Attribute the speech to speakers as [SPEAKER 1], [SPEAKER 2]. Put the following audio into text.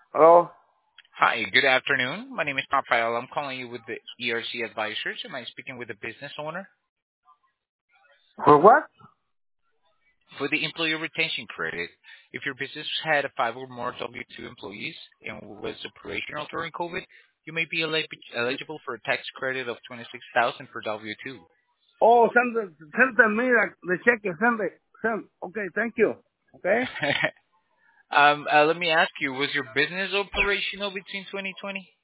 [SPEAKER 1] Hello?
[SPEAKER 2] Hi, good afternoon. My name is Rafael. I'm calling you with the ERC Advisors. Am I speaking with the business owner?
[SPEAKER 1] For what?
[SPEAKER 2] For the employee retention credit, if your business had 5 or more W-2 employees and was operational during COVID, you may be eligible for a tax credit of $26,000 per W-2.
[SPEAKER 1] Oh, send me the check. Send. Okay, thank you. Okay?
[SPEAKER 2] Let me ask you, was your business operational between 2020?